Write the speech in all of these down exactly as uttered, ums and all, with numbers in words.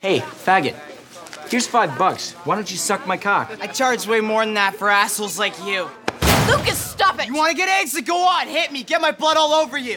Hey, faggot. Here's five bucks. Why don't you suck my cock? I charge way more than that for assholes like you. Lucas, stop it! You wanna get AIDS? Then go on, hit me. Get my blood all over you.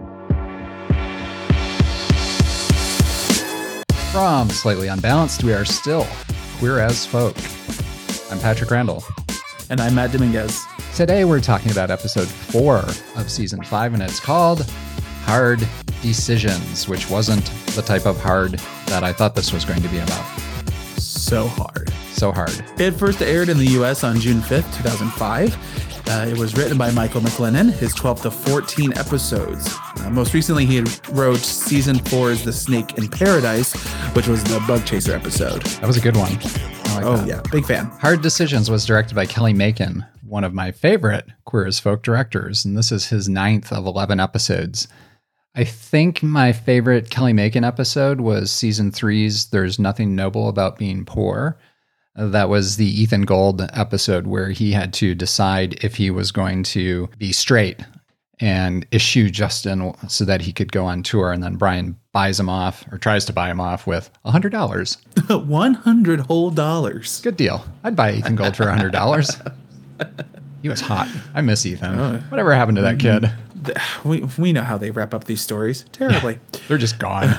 From Slightly Unbalanced, we are still Queer as Folk. I'm Patrick Randall. And I'm Matt Dominguez. Today we're talking about episode four of season five, and it's called Hard Decisions, which wasn't the type of hard that I thought this was going to be about. So hard. So hard. It first aired in the U S on June fifth, two thousand five. Uh, it was written by Michael McLennan, his twelve to fourteen episodes. Uh, most recently, he wrote season four's The Snake in Paradise, which was the Bug Chaser episode. That was a good one. I like oh, that. yeah. Big fan. Hard Decisions was directed by Kelly Macon, one of my favorite Queer as Folk directors, and this is his ninth of eleven episodes. I think my favorite Kelly Macon episode was season three's There's Nothing Noble About Being Poor. That was the Ethan Gold episode where he had to decide if he was going to be straight and issue Justin so that he could go on tour. And then Brian buys him off, or tries to buy him off, with one hundred dollars. one hundred whole dollars. Good deal. I'd buy Ethan Gold for one hundred dollars. He was hot. I miss Ethan. Oh. Whatever happened to that kid? We we know how they wrap up these stories. Terribly. They're just gone.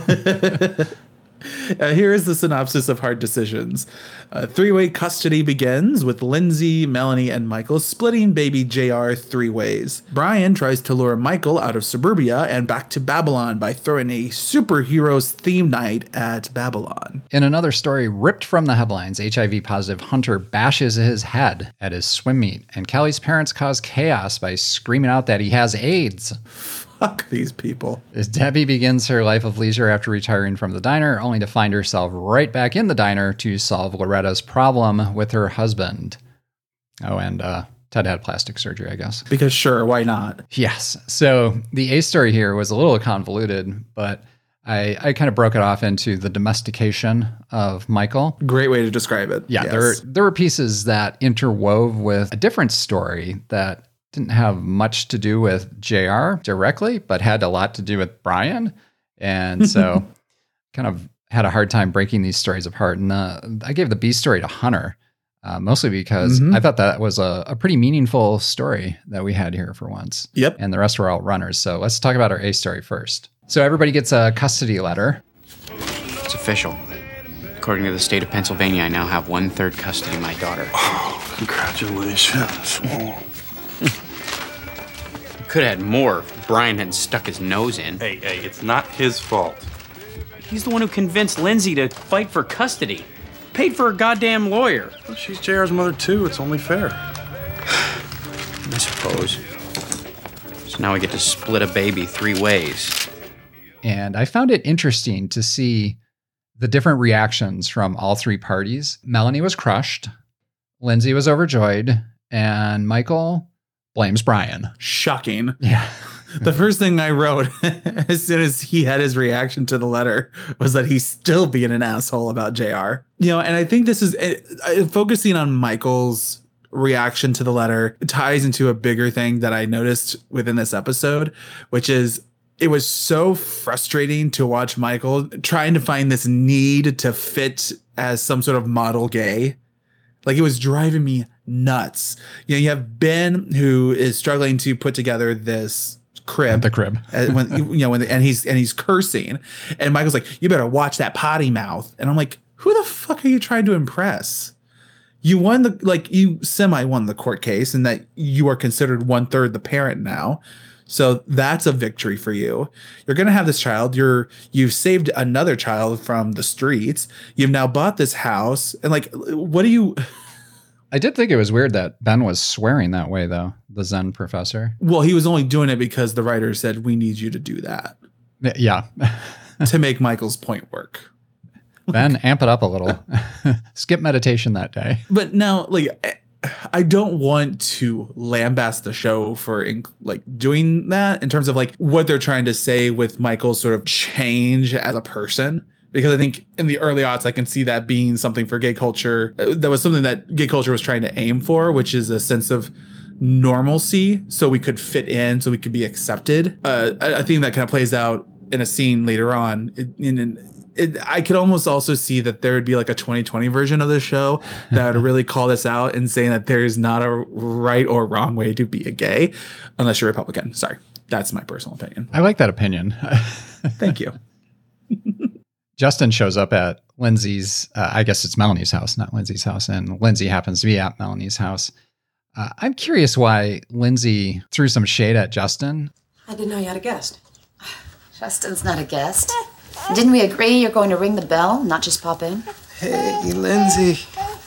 Uh, here is the synopsis of Hard Decisions. Uh, three-way custody begins with Lindsay, Melanie, and Michael splitting baby J R three ways. Brian tries to lure Michael out of suburbia and back to Babylon by throwing a superheroes theme night at Babylon. In another story ripped from the headlines, H I V-positive Hunter bashes his head at his swim meet, and Kelly's parents cause chaos by screaming out that he has AIDS. Fuck these people. As Debbie begins her life of leisure after retiring from the diner, only to find herself right back in the diner to solve Loretta's problem with her husband. Oh, and uh, Ted had plastic surgery, I guess. Because sure, why not? Yes. So the A story here was a little convoluted, but I, I kind of broke it off into the domestication of Michael. Great way to describe it. Yeah, yes. there, there were pieces that interwove with a different story that didn't have much to do with J R directly, but had a lot to do with Brian. And so kind of had a hard time breaking these stories apart. And uh, I gave the B story to Hunter, uh, mostly because mm-hmm. I thought that was a, a pretty meaningful story that we had here for once. Yep. And the rest were all runners. So let's talk about our A story first. So everybody gets a custody letter. It's official. According to the state of Pennsylvania, I now have one-third custody of my daughter. Oh, congratulations. Oh. Could have had more if Brian hadn't stuck his nose in. Hey, hey, it's not his fault. He's the one who convinced Lindsay to fight for custody. Paid for a goddamn lawyer. Well, she's J R's mother, too. It's only fair. I suppose. So now we get to split a baby three ways. And I found it interesting to see the different reactions from all three parties. Melanie was crushed. Lindsay was overjoyed. And Michael blames Brian. Shocking. Yeah. The first thing I wrote as soon as he had his reaction to the letter was that he's still being an asshole about J R. You know, and I think this is uh, focusing on Michael's reaction to the letter ties into a bigger thing that I noticed within this episode, which is it was so frustrating to watch Michael trying to find this need to fit as some sort of model gay. Like, it was driving me nuts. You know, you have Ben, who is struggling to put together this crib. The crib. when, you know, when the, and he's and he's cursing, and Michael's like, "You better watch that potty mouth." And I'm like, "Who the fuck are you trying to impress? You won the like you semi won the court case, and that you are considered one third the parent now." So that's a victory for you. You're going to have this child. You're, you've saved another child from the streets. You've now bought this house. And like, what do you... I did think it was weird that Ben was swearing that way, though, the Zen professor. Well, he was only doing it because the writer said, we need you to do that. Yeah. To make Michael's point work. Ben, amp it up a little. Skip meditation that day. But now, like... I don't want to lambast the show for like doing that in terms of like what they're trying to say with Michael's sort of change as a person, because I think in the early aughts, I can see that being something for gay culture. That was something that gay culture was trying to aim for, which is a sense of normalcy so we could fit in, so we could be accepted. Uh, I, I think that kind of plays out in a scene later on in, in it, I could almost also see that there would be like a twenty twenty version of the show that would really call this out and saying that there is not a right or wrong way to be a gay, unless you're Republican. Sorry, that's my personal opinion. I like that opinion. Thank you. Justin shows up at Lindsay's, uh, I guess it's Melanie's house, not Lindsay's house, and Lindsay happens to be at Melanie's house. Uh, I'm curious why Lindsay threw some shade at Justin. I didn't know you had a guest. Justin's not a guest. Didn't we agree you're going to ring the bell, not just pop in? Hey, Lindsay.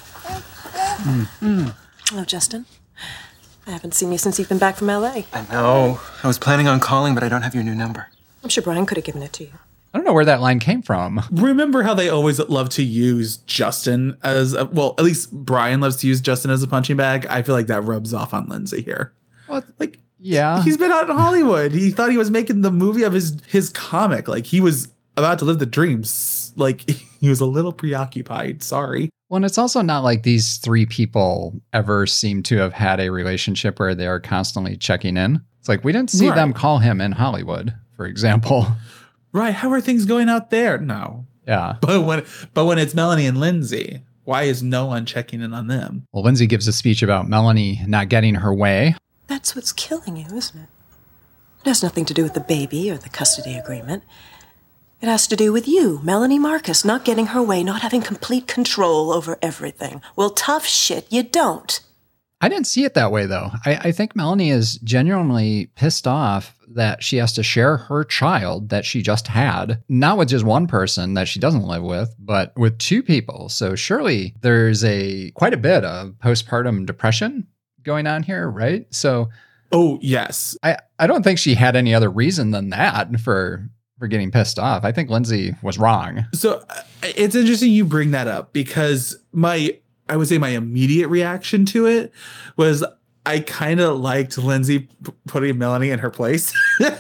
Mm. Mm. Hello, Justin. I haven't seen you since you've been back from L A. I know. I was planning on calling, but I don't have your new number. I'm sure Brian could have given it to you. I don't know where that line came from. Remember how they always love to use Justin as a, well, at least Brian loves to use Justin as a punching bag. I feel like that rubs off on Lindsay here. Well, like, yeah. He's been out in Hollywood. He thought he was making the movie of his his comic. Like he was about to live the dreams. Like he was a little preoccupied. Sorry. Well, and it's also not like these three people ever seem to have had a relationship where they are constantly checking in. It's like we didn't see Right. them call him in Hollywood, for example. Right. How are things going out there? No. Yeah. But when but when it's Melanie and Lindsay, why is no one checking in on them? Well, Lindsay gives a speech about Melanie not getting her way. That's what's killing you, isn't it? It has nothing to do with the baby or the custody agreement. It has to do with you, Melanie Marcus, not getting her way, not having complete control over everything. Well, tough shit, you don't. I didn't see it that way, though. I, I think Melanie is genuinely pissed off that she has to share her child that she just had, not with just one person that she doesn't live with, but with two people. So surely there's a quite a bit of postpartum depression going on here, right? So, oh yes, I, I don't think she had any other reason than that for for getting pissed off. I think Lindsay was wrong. So uh, it's interesting you bring that up because my I would say my immediate reaction to it was I kind of liked Lindsay p- putting Melanie in her place.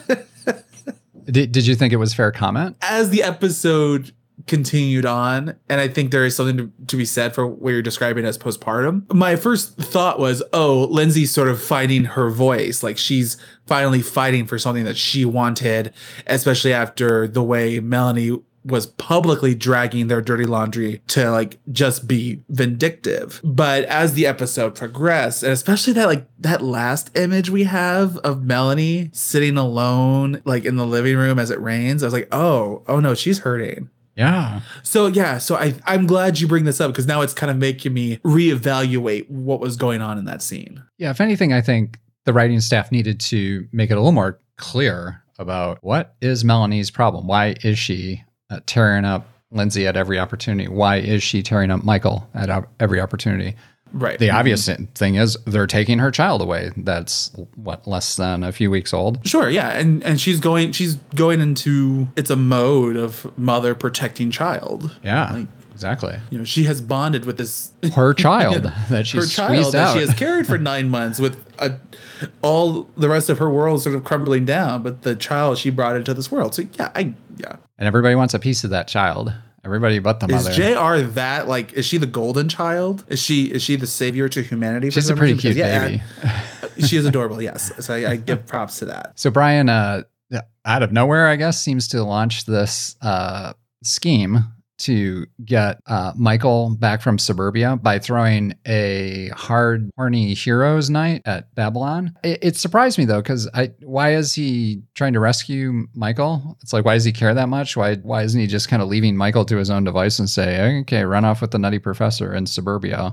did, did you think it was fair comment? As the episode continued on, and I think there is something to, to be said for what you're describing as postpartum. My first thought was, oh, Lindsay's sort of finding her voice. Like she's finally fighting for something that she wanted, especially after the way Melanie was publicly dragging their dirty laundry to like just be vindictive. But as the episode progressed, and especially that like that last image we have of Melanie sitting alone like in the living room as it rains, I was like, oh, oh no, she's hurting. Yeah. So yeah, so I I'm glad you bring this up because now it's kind of making me reevaluate what was going on in that scene. Yeah, if anything, I think the writing staff needed to make it a little more clear about what is Melanie's problem. Why is she uh, tearing up Lindsay at every opportunity? Why is she tearing up Michael at op- every opportunity? Right. The obvious thing is they're taking her child away. That's what, less than a few weeks old. Sure, yeah, and and she's going she's going into it's a mode of mother protecting child. Yeah, like, exactly. You know, she has bonded with this her child that she her squeezed child that out. she has carried for nine months with a, all the rest of her world sort of crumbling down, but the child she brought into this world. So yeah, I yeah. And everybody wants a piece of that child. Everybody but the is mother. Is J R that like? Is she the golden child? Is she is she the savior to humanity? For She's a pretty cute yeah, baby. She is adorable. Yes, so I, I give props to that. So Brian, uh, out of nowhere, I guess, seems to launch this uh, scheme to get uh, Michael back from suburbia by throwing a hard, horny heroes night at Babylon. It, it surprised me though, because I why is he trying to rescue Michael? It's like, why does he care that much? Why why isn't he just kind of leaving Michael to his own device and say, okay, run off with the nutty professor in suburbia?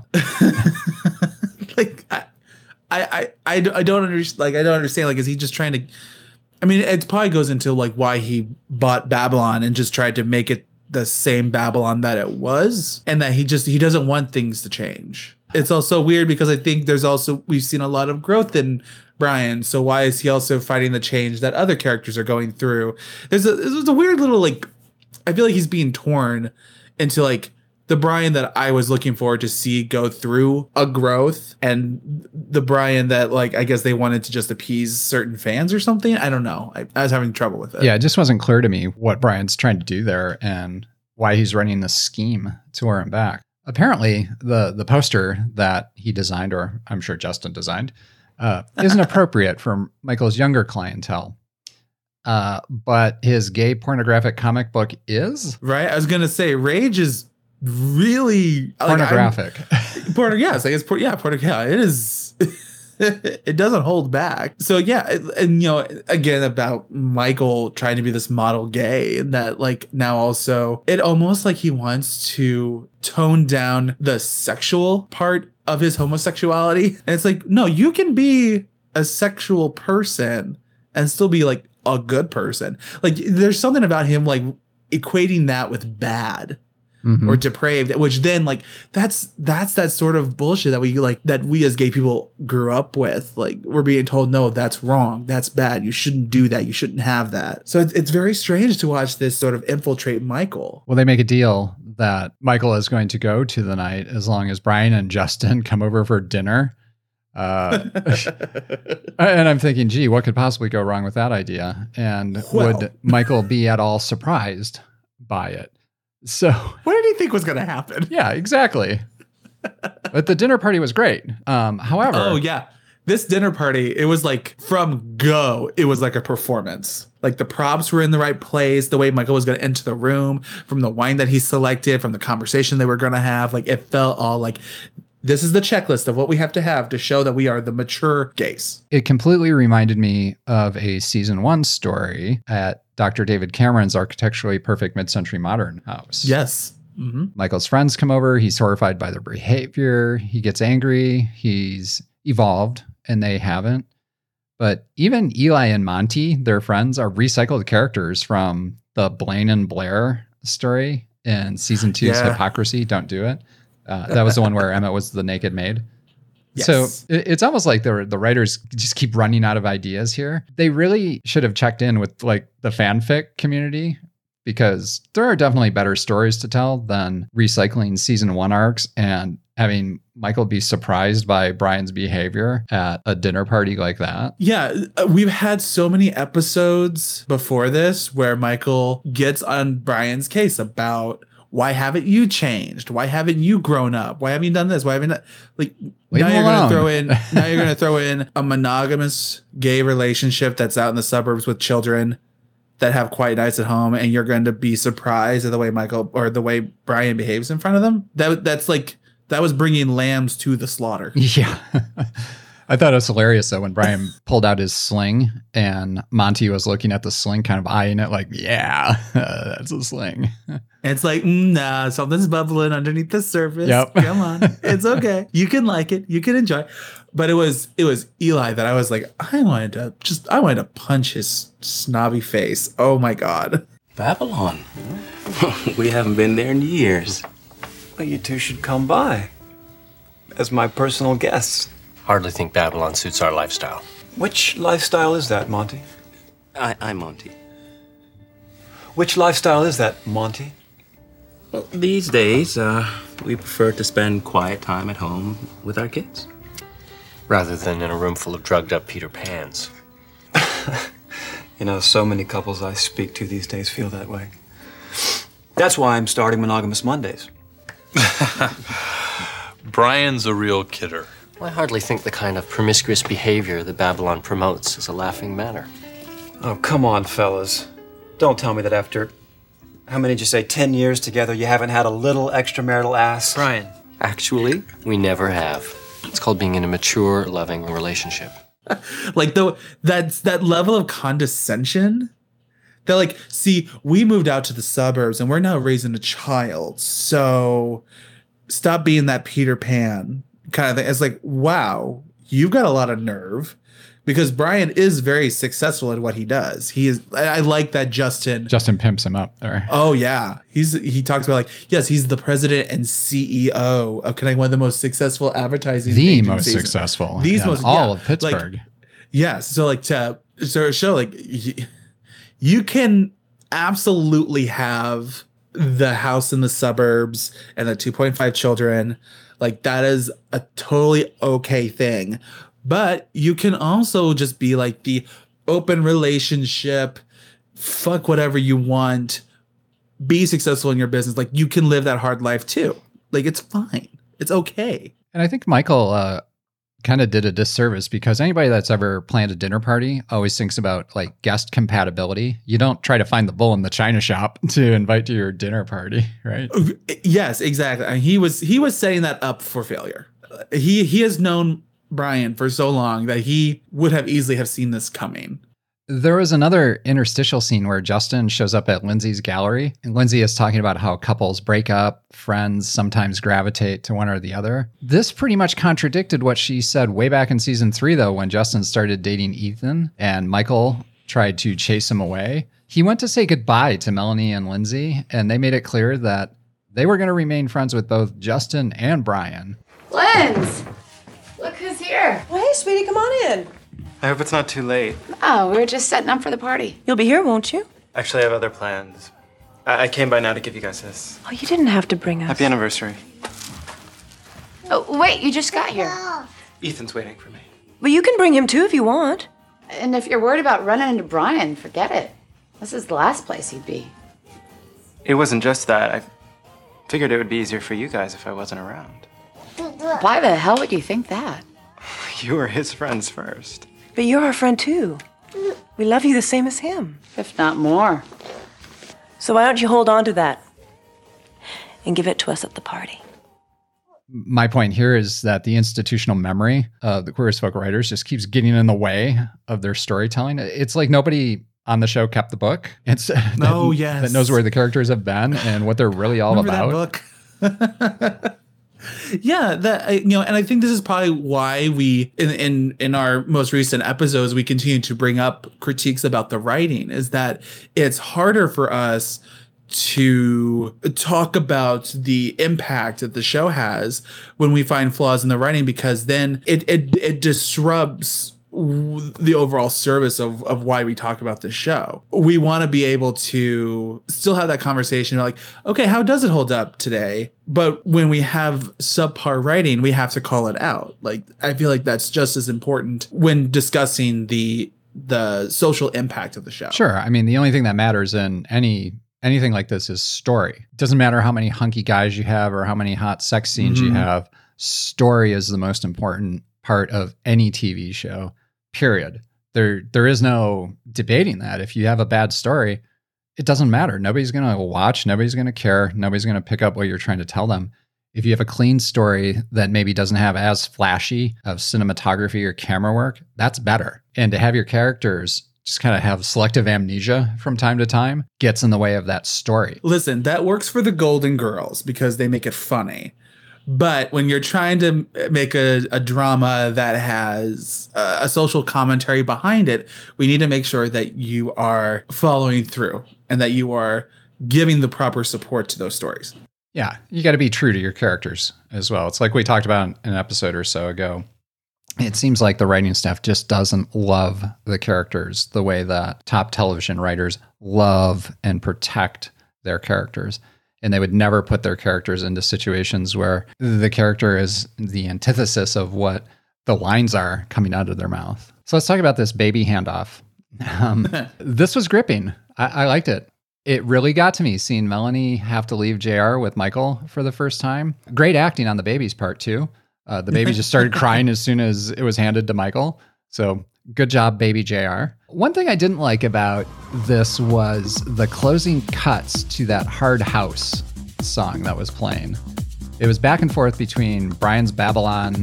like I, I I I don't understand. Like I don't understand. Like, is he just trying to? I mean, it probably goes into like why he bought Babylon and just tried to make it the same Babylon that it was, and that he just he doesn't want things to change. It's also weird because I think there's also we've seen a lot of growth in Brian, so why is he also fighting the change that other characters are going through? There's a there's a weird little like I feel like he's being torn into like the Brian that I was looking forward to see go through a growth, and the Brian that like I guess they wanted to just appease certain fans or something. I don't know. I, I was having trouble with it. Yeah, it just wasn't clear to me what Brian's trying to do there and why he's running this scheme to wear him back. Apparently, the the poster that he designed, or I'm sure Justin designed, uh, isn't appropriate for Michael's younger clientele. uh, but his gay pornographic comic book is Right? I was going to say Rage is really like, pornographic. I'm- porno, yes, I guess, por- yeah, porno, yeah, it is. It doesn't hold back. So yeah, and, and you know, again about Michael trying to be this model gay, and that like now also it almost like he wants to tone down the sexual part of his homosexuality. And it's like, no, you can be a sexual person and still be like a good person. Like there's something about him like equating that with bad. Mhm. Or depraved, which then like that's that's that sort of bullshit that we like that we as gay people grew up with. Like we're being told, no, that's wrong, that's bad, you shouldn't do that, you shouldn't have that. So it's, it's very strange to watch this sort of infiltrate Michael. Well, they make a deal that Michael is going to go to the night as long as Brian and Justin come over for dinner. Uh, and I'm thinking, gee, what could possibly go wrong with that idea? And Well. would Michael be at all surprised by it? So, What did he think was going to happen? yeah, exactly. But the dinner party was great. Um, however, Oh yeah, this dinner party, it was like from go, it was like a performance. Like the props were in the right place, the way Michael was going to enter the room, from the wine that he selected, from the conversation they were going to have. Like it felt all like this is the checklist of what we have to have to show that we are the mature gays. it completely reminded me of a season one story at Doctor David Cameron's architecturally perfect mid-century modern house. Yes. Mm-hmm. Michael's friends come over. He's horrified by their behavior. He gets angry. He's evolved, and they haven't. But even Eli and Monty, their friends, are recycled characters from the Blaine and Blair story in season two's Yeah. Hypocrisy. Don't do it. Uh, that was the one where Emmett was the naked maid. Yes. So it- it's almost like the the writers just keep running out of ideas here. They really should have checked in with like the fanfic community, because there are definitely better stories to tell than recycling season one arcs and having Michael be surprised by Brian's behavior at a dinner party like that. Yeah, uh, we've had so many episodes before this where Michael gets on Brian's case about why haven't you changed? Why haven't you grown up? Why haven't you done this? Why haven't you, like Leave now him you're alone. gonna throw in now you're gonna throw in a monogamous gay relationship that's out in the suburbs with children that have quiet nights at home, and you're going to be surprised at the way Michael or the way Brian behaves in front of them. That that's like that was bringing lambs to the slaughter. Yeah. I thought it was hilarious though when Brian pulled out his sling and Monty was looking at the sling, kind of eyeing it like, yeah, that's a sling. And it's like, mm, nah, something's bubbling underneath the surface. Yep. Come on. It's okay. You can like it. You can enjoy it. But it was it was Eli that I was like, I wanted to just I wanted to punch his snobby face. Oh my God. Babylon. We haven't been there in years. Well, you two should come by as my personal guests. Hardly think Babylon suits our lifestyle. Which lifestyle is that, Monty? I, I'm Monty. Which lifestyle is that, Monty? Well, these days, uh, we prefer to spend quiet time at home with our kids. Rather than in a room full of drugged up Peter Pans. You know, so many couples I speak to these days feel that way. That's why I'm starting Monogamous Mondays. Brian's a real kidder. I hardly think the kind of promiscuous behavior that Babylon promotes is a laughing matter. Oh, come on, fellas. Don't tell me that after, how many did you say, ten years together, you haven't had a little extramarital ass? Brian, actually, we never have. It's called being in a mature, loving relationship. Like though that's that level of condescension. They're like, see, we moved out to the suburbs and we're now raising a child. So stop being that Peter Pan kind of thing. It's like, wow, you've got a lot of nerve, because Brian is very successful at what he does. He is. I, I like that Justin. Justin pimps him up there. Oh yeah, he's he talks about like, yes, he's the president and C E O of kind of one of the most successful advertising. The most agencies. successful. These in most all yeah, of Pittsburgh. Like, yes, so like to sort of show like y- you can absolutely have the house in the suburbs and the two point five children. Like that is a totally okay thing. But you can also just be like the open relationship, fuck whatever you want, be successful in your business. Like you can live that hard life too. Like it's fine. It's okay. And I think Michael uh, kind of did a disservice because anybody that's ever planned a dinner party always thinks about like guest compatibility. You don't try to find the bull in the china shop to invite to your dinner party, right? Yes, exactly. And he was he was setting that up for failure. He he has known Brian for so long that he would have easily have seen this coming. There was another interstitial scene where Justin shows up at Lindsay's gallery, and Lindsay is talking about how couples break up, friends sometimes gravitate to one or the other. This pretty much contradicted what she said way back in season three, though, when Justin started dating Ethan and Michael tried to chase him away. He went to say goodbye to Melanie and Lindsay, and they made it clear that they were going to remain friends with both Justin and Brian. Linz! Look who's here. Well, hey, sweetie, come on in. I hope it's not too late. Oh, we were just setting up for the party. You'll be here, won't you? Actually, I have other plans. I, I came by now to give you guys this. Oh, you didn't have to bring us. Happy anniversary. Oh, wait, you just got here. Ethan's waiting for me. Well, you can bring him too if you want. And if you're worried about running into Brian, forget it. This is the last place he'd be. It wasn't just that. I figured it would be easier for you guys if I wasn't around. Why the hell would you think that? You were his friends first. But you're our friend too. We love you the same as him. If not more. So why don't you hold on to that and give it to us at the party? My point here is that the institutional memory of the Queer as Folk writers just keeps getting in the way of their storytelling. It's like nobody on the show kept the book. It's Oh, that, yes. that knows where the characters have been and what they're really all Remember about. that book? Yeah, that you know, and I think this is probably why we in in in our most recent episodes we continue to bring up critiques about the writing, is that it's harder for us to talk about the impact that the show has when we find flaws in the writing, because then it it, it disrupts the overall service of, of why we talk about this show. We want to be able to still have that conversation like, okay, how does it hold up today? But when we have subpar writing, we have to call it out. Like, I feel like that's just as important when discussing the the social impact of the show. Sure. I mean, the only thing that matters in any anything like this is story. It doesn't matter how many hunky guys you have or how many hot sex scenes Mm-hmm. you have. Story is the most important part of any T V show, period. There, there is no debating that. If you have a bad story, it doesn't matter. Nobody's going to watch. Nobody's going to care. Nobody's going to pick up what you're trying to tell them. If you have a clean story that maybe doesn't have as flashy of cinematography or camera work, that's better. And to have your characters just kind of have selective amnesia from time to time gets in the way of that story. Listen, that works for the Golden Girls because they make it funny. But when you're trying to make a, a drama that has a, a social commentary behind it, we need to make sure that you are following through and that you are giving the proper support to those stories. Yeah, you got to be true to your characters as well. It's like we talked about in an episode or so ago. It seems like the writing staff just doesn't love the characters the way that top television writers love and protect their characters. And they would never put their characters into situations where the character is the antithesis of what the lines are coming out of their mouth. So let's talk about this baby handoff. Um, this was gripping. I, I liked it. It really got to me seeing Melanie have to leave J R with Michael for the first time. Great acting on the baby's part, too. Uh, the baby just started crying as soon as it was handed to Michael. So good job, baby J R. One thing I didn't like about this was the closing cuts to that Hard House song that was playing. It was back and forth between Brian's Babylon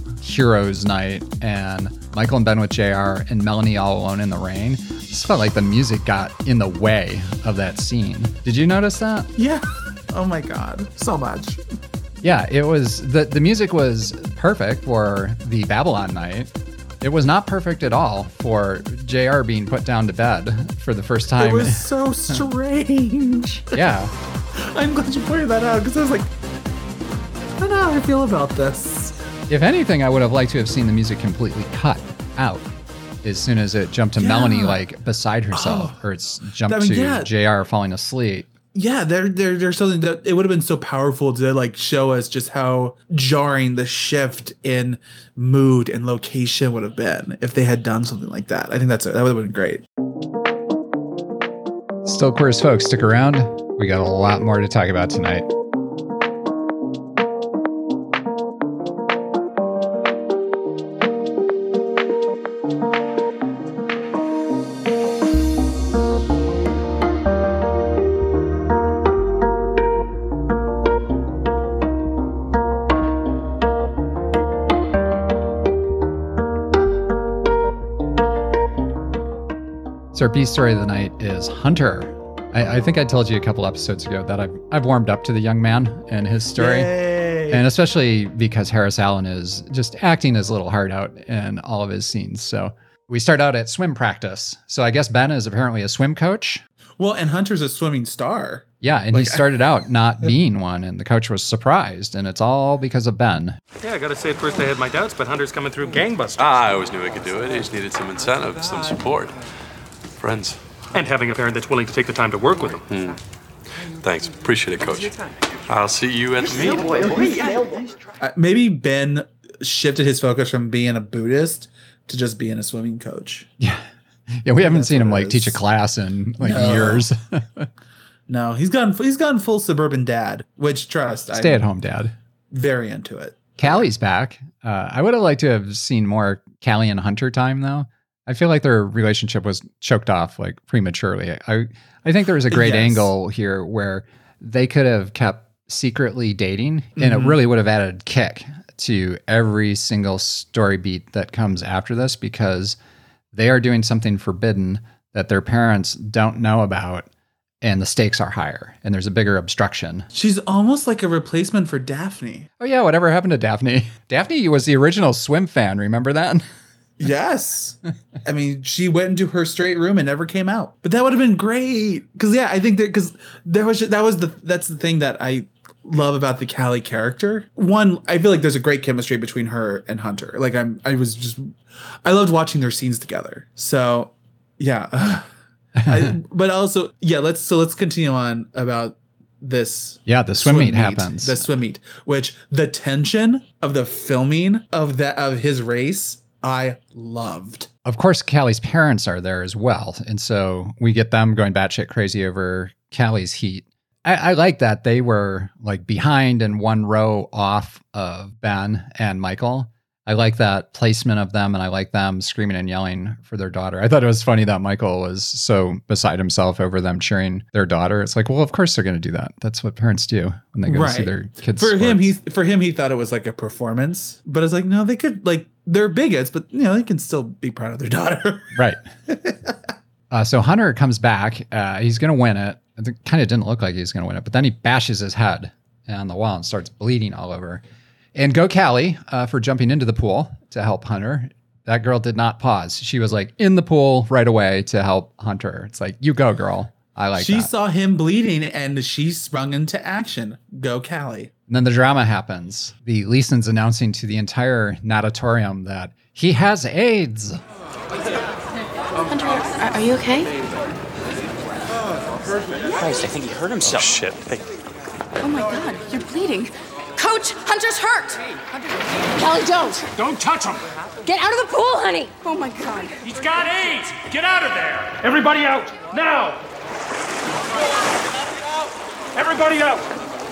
Heroes Night and Michael and Ben with J R and Melanie all alone in the rain. It just felt like the music got in the way of that scene. Did you notice that? Yeah. Oh my God. So much. Yeah, it was, the, the music was perfect for the Babylon night. It was not perfect at all for J R being put down to bed for the first time. It was so strange. Yeah. I'm glad you pointed that out because I was like, I don't know how I feel about this. If anything, I would have liked to have seen the music completely cut out as soon as it jumped to Yeah. Melanie like beside herself, Oh. or it's jumped I mean, to yeah. J R falling asleep. Yeah, there, there, there's something that it would have been so powerful to like show us just how jarring the shift in mood and location would have been if they had done something like that. I think that's that would have been great. Still Queer as Folk, stick around. We got a lot more to talk about tonight. So our B story of the night is Hunter. I, I think I told you a couple episodes ago that I've, I've warmed up to the young man and his story. Yay. And especially because Harris Allen is just acting his little heart out in all of his scenes. So we start out at swim practice. So I guess Ben is apparently a swim coach. Well, and Hunter's a swimming star. Yeah, and Like, he started out not being one, and the coach was surprised, and it's all because of Ben. Yeah, I gotta say, at first I had my doubts, but Hunter's coming through gangbusters. Ah, I always knew I could do it. He just needed some incentive, some support. Friends. And having a parent that's willing to take the time to work with him. Hmm. Thanks. Appreciate it, Coach. I'll see you at the meeting. Uh, maybe Ben shifted his focus from being a Buddhist to just being a swimming coach. Yeah. Yeah, we haven't That's seen him what it like teach a is. class in like No. years. No, he's gone. He's gone full suburban dad. Which trust, Stay I'm at home dad. Very into it. Callie's back. Uh, I would have liked to have seen more Callie and Hunter time though. I feel like their relationship was choked off like prematurely. I I think there was a great Yes. angle here where they could have kept secretly dating, and Mhm. it really would have added kick to every single story beat that comes after this, because they are doing something forbidden that their parents don't know about, and the stakes are higher, and there's a bigger obstruction. She's almost like a replacement for Daphne. Oh yeah, whatever happened to Daphne? Daphne was the original swim fan, remember that? Yes. I mean, she went into her straight room and never came out. But that would have been great. Cause yeah, I think that cause there was that was the that's the thing that I love about the Callie character. One, I feel like there's a great chemistry between her and Hunter. Like I'm I was just I loved watching their scenes together. So yeah. I, but also, yeah, let's so let's continue on about this. Yeah, the swim meet happens. The swim meet, which the tension of the filming of that of his race, I loved. Of course, Callie's parents are there as well. And so we get them going batshit crazy over Callie's heat. I, I like that they were like behind and one row off of Ben and Michael. I like that placement of them, and I like them screaming and yelling for their daughter. I thought it was funny that Michael was so beside himself over them cheering their daughter. It's like, well, of course they're going to do that. That's what parents do when they go to see their kids. For him, sports. he for him he thought it was like a performance, but it's like no, they could like they're bigots, but you know they can still be proud of their daughter. Right. uh, so Hunter comes back. Uh, he's going to win it. It kind of didn't look like he was going to win it, but then he bashes his head on the wall and starts bleeding all over. And go Callie uh, for jumping into the pool to help Hunter. That girl did not pause. She was like in the pool right away to help Hunter. It's like, you go, girl. I like she that. saw him bleeding and she sprung into action. Go Callie. And then the drama happens. The Leesons announcing to the entire natatorium that he has AIDS. Hunter, are, are you okay? Christ, I think he hurt himself. Oh, shit. Hey. Oh my God, you're bleeding. Coach, Hunter's hurt. Callie, don't. Don't touch him. Get out of the pool, honey. Oh my God. He's got AIDS. Get out of there. Everybody out. Now. Everybody out.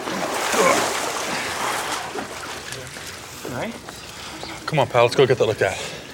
All right. Come on, pal. Let's go get that looked at.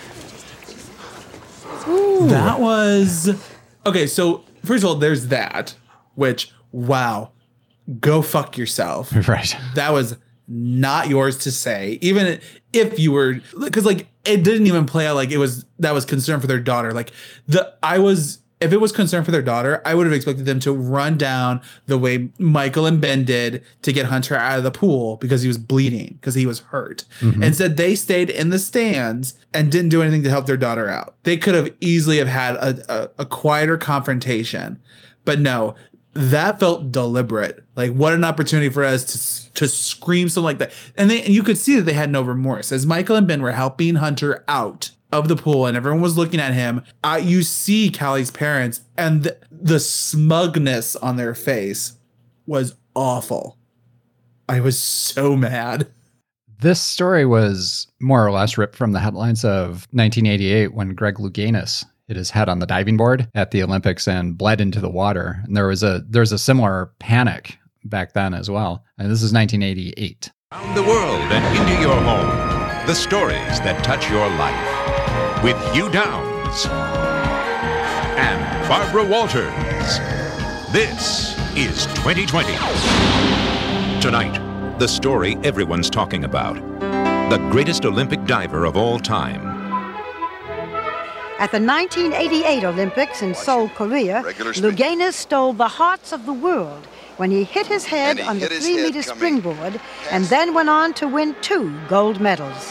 That was okay. So first of all, there's that, which wow, go fuck yourself. Right. That was not yours to say, even if you were, because like it didn't even play out like it was that was concern for their daughter. Like the I was if it was concern for their daughter, I would have expected them to run down the way Michael and Ben did to get Hunter out of the pool because he was bleeding, because he was hurt. Mm-hmm. Instead, they stayed in the stands and didn't do anything to help their daughter out. They could have easily have had a, a, a quieter confrontation, but no. That felt deliberate. Like, what an opportunity for us to to scream something like that. And they and you could see that they had no remorse. As Michael and Ben were helping Hunter out of the pool and everyone was looking at him, uh, you see Callie's parents, and the, the smugness on their face was awful. I was so mad. This story was more or less ripped from the headlines of nineteen eighty-eight when Greg Louganis hit his head on the diving board at the Olympics and bled into the water. And there was a there's a similar panic back then as well. And this is nineteen eighty-eight. Around the world and into your home, the stories that touch your life. With Hugh Downs and Barbara Walters. This is twenty twenty. Tonight, the story everyone's talking about. The greatest Olympic diver of all time. At the nineteen eighty-eight Olympics in Seoul, Korea, Louganis stole the hearts of the world when he hit his head he on the hit his three-meter head coming springboard and then went on to win two gold medals.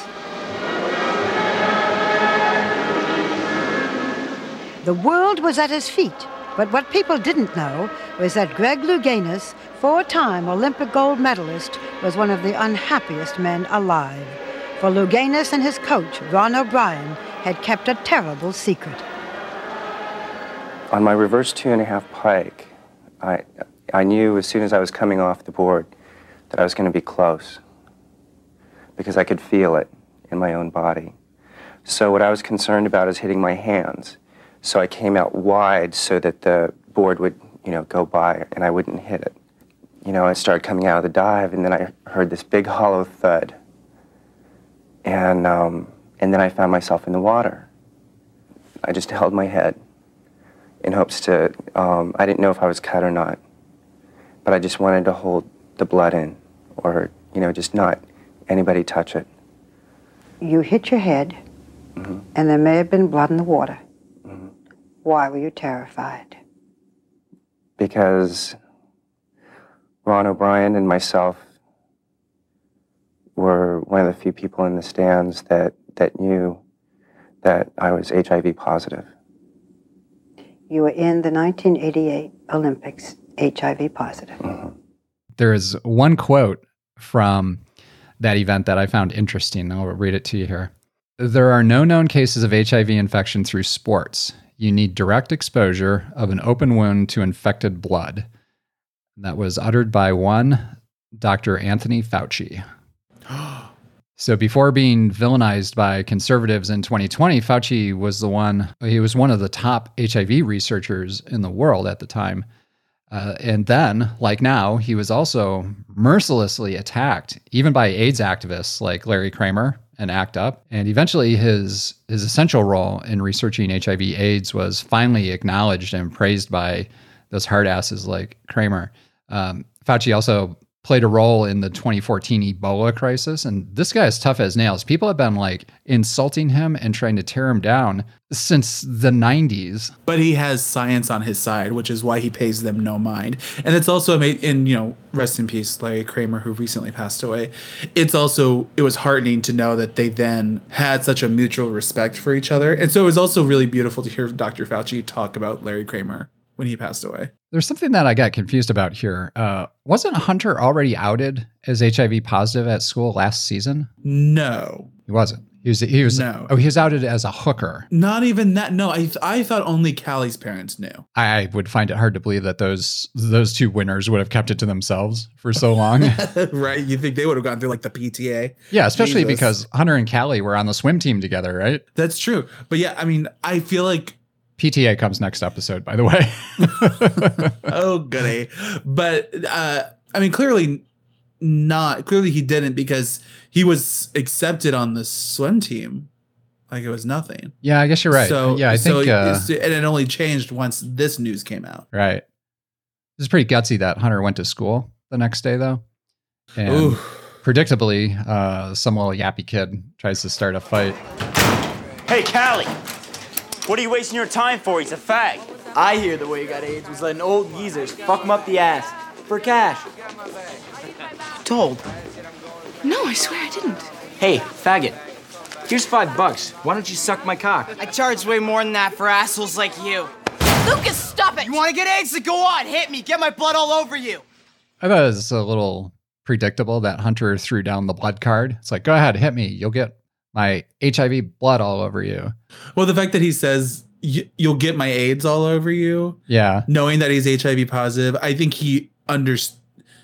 The world was at his feet, but what people didn't know was that Greg Louganis, four-time Olympic gold medalist, was one of the unhappiest men alive. For Louganis and his coach, Ron O'Brien, had kept a terrible secret. On my reverse two and a half pike, I, I knew as soon as I was coming off the board that I was going to be close because I could feel it in my own body. So what I was concerned about is hitting my hands. So I came out wide so that the board would, you know, go by and I wouldn't hit it. You know, I started coming out of the dive and then I heard this big hollow thud. And, um, and then I found myself in the water. I just held my head in hopes to, um, I didn't know if I was cut or not, but I just wanted to hold the blood in or, you know, just not anybody touch it. You hit your head, mm-hmm. and there may have been blood in the water. Mm-hmm. Why were you terrified? Because Ron O'Brien and myself were one of the few people in the stands that, that knew that I was H I V positive. You were in the nineteen eighty-eight Olympics H I V positive. Mm-hmm. There is one quote from that event that I found interesting. I'll read it to you here. There are no known cases of H I V infection through sports. You need direct exposure of an open wound to infected blood. That was uttered by one Doctor Anthony Fauci. So before being villainized by conservatives in twenty twenty, Fauci was the one, he was one of the top H I V researchers in the world at the time. Uh, and then, like now, he was also mercilessly attacked, even by AIDS activists like Larry Kramer and ACT UP. And eventually his, his essential role in researching H I V AIDS was finally acknowledged and praised by those hard asses like Kramer. Um, Fauci also played a role in the twenty fourteen Ebola crisis. And this guy is tough as nails. People have been like insulting him and trying to tear him down since the nineties. But he has science on his side, which is why he pays them no mind. And it's also made in, you know, rest in peace, Larry Kramer, who recently passed away. It's also, it was heartening to know that they then had such a mutual respect for each other. And so it was also really beautiful to hear Doctor Fauci talk about Larry Kramer when he passed away. There's something that I got confused about here. Uh, wasn't Hunter already outed as H I V positive at school last season? No. He wasn't. He was, he was, no. Oh, he was outed as a hooker. Not even that. No, I I thought only Callie's parents knew. I would find it hard to believe that those those two winners would have kept it to themselves for so long. Right? You think they would have gone through like the P T A? Yeah, especially Jesus. because Hunter and Callie were on the swim team together, right? That's true. But yeah, I mean, I feel like P T A comes next episode, by the way. Oh, goody. But, uh, I mean, clearly not. Clearly he didn't because he was accepted on the swim team. Like it was nothing. Yeah, I guess you're right. So, yeah, I so think. Uh, and it only changed once this news came out. Right. It's pretty gutsy that Hunter went to school the next day, though. And Ooh. predictably, uh, some little yappy kid tries to start a fight. Hey, Callie. What are you wasting your time for? He's a fag. I hear the way you got AIDS was letting old geezers fuck him up the ass for cash. Told. No, I swear I didn't. Hey, faggot. Here's five bucks. Why don't you suck my cock? I charge way more than that for assholes like you. Lucas, stop it! You want to get AIDS? Then go on, hit me. Get my blood all over you. I thought it was a little predictable that Hunter threw down the blood card. It's like, go ahead, hit me. You'll get my H I V blood all over you. Well, the fact that he says you'll get my AIDS all over you. Yeah. Knowing that he's H I V positive, I think he understands.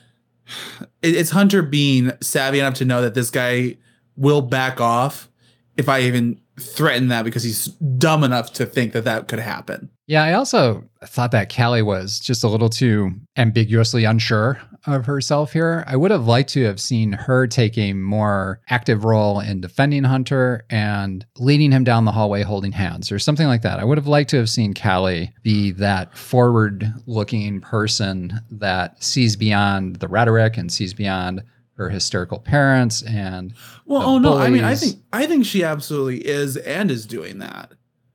It's Hunter being savvy enough to know that this guy will back off if I even threaten that, because he's dumb enough to think that that could happen. Yeah, I also thought that Callie was just a little too ambiguously unsure of herself here. I would have liked to have seen her take a more active role in defending Hunter and leading him down the hallway holding hands or something like that. I would have liked to have seen Callie be that forward-looking person that sees beyond the rhetoric and sees beyond her hysterical parents and well, the oh no, I mean, I bullies. think I think she absolutely is and is doing that.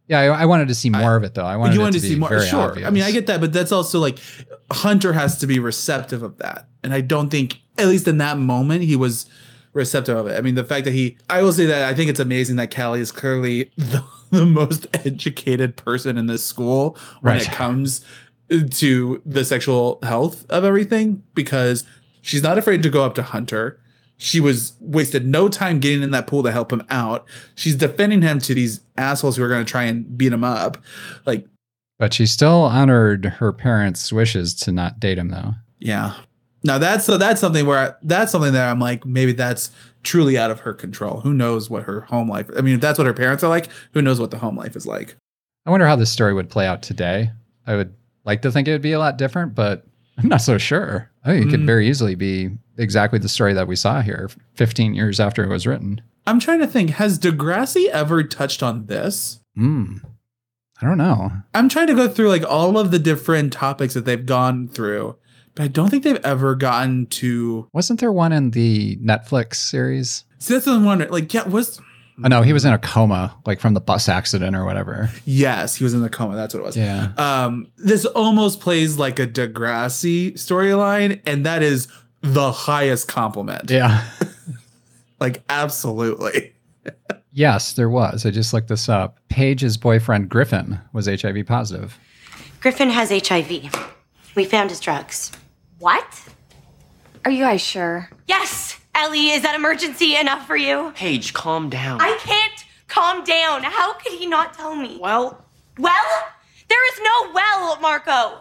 Yeah, I, I wanted to see more I, of it, though. I wanted, you wanted to, to be see more. Very sure. obvious. I mean, I get that, but that's also like Hunter has to be receptive of that. And I don't think, at least in that moment, he was receptive of it. I mean, the fact that he, I will say that I think it's amazing that Callie is clearly the, the most educated person in this school when right. it comes to the sexual health of everything, because she's not afraid to go up to Hunter. She was wasted no time getting in that pool to help him out. She's defending him to these assholes who are going to try and beat him up. Like, but she still honored her parents' wishes to not date him, though. Yeah. Now that's so that's something where I, that's something that I'm like, maybe that's truly out of her control. Who knows what her home life? I mean, if that's what her parents are like, who knows what the home life is like? I wonder how this story would play out today. I would like to think it would be a lot different, but I'm not so sure. I think it could mm. very easily be exactly the story that we saw here fifteen years after it was written. I'm trying to think, has Degrassi ever touched on this? Hmm. I don't know. I'm trying to go through like all of the different topics that they've gone through, but I don't think they've ever gotten to. Wasn't there one in the Netflix series? See, that's what I'm wondering. Like, yeah, was. Oh, no, he was in a coma, like from the bus accident or whatever. Yes, he was in the coma. That's what it was. Yeah. Um, this almost plays like a Degrassi storyline, and that is the highest compliment. Yeah. Like, absolutely. Yes, there was. I just looked this up. Paige's boyfriend, Griffin, was H I V positive. Griffin has H I V. We found his drugs. What? Are you guys sure? Yes! Ellie, is that emergency enough for you? Paige, calm down. I can't calm down. How could he not tell me? Well... Well? There is no well, Marco.